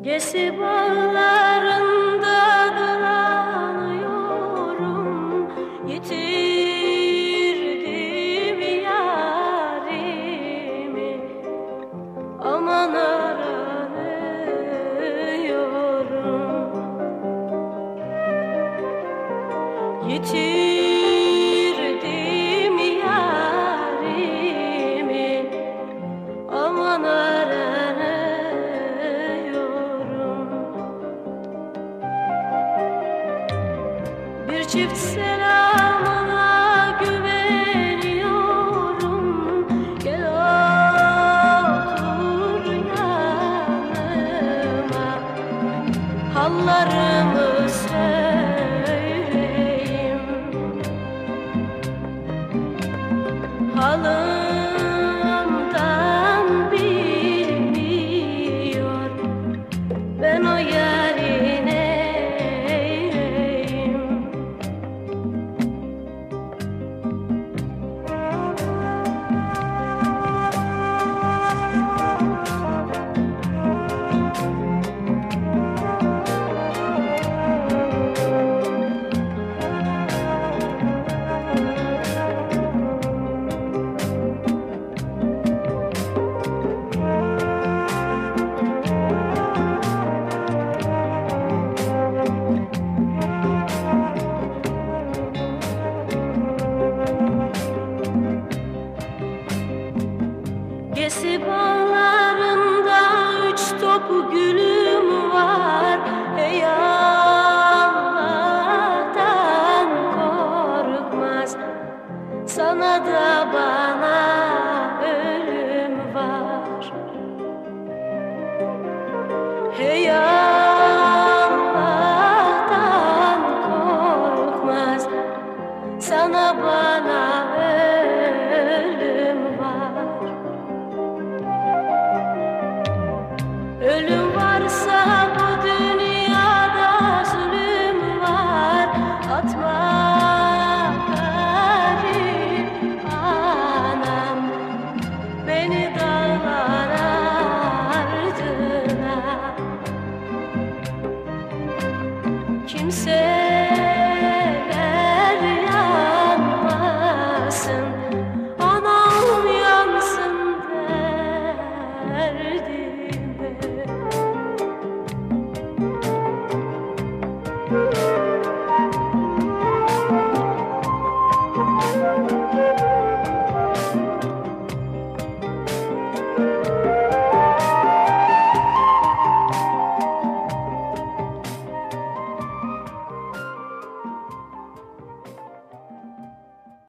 Gesi bağlarında dolanıyorum, yitirdim yarimi, aman aranıyorum. Yitirdim yarimi, aman aranıyorum. Bir çift selamına güveniyorum, gel otur yanıma, hallarımı söyleyeyim. Halımdan bilmiyor, ben o yarine eyleyim. Gesi bağlarında 3 top gülüm var, ey Allah'tan korkmaz, sana da bana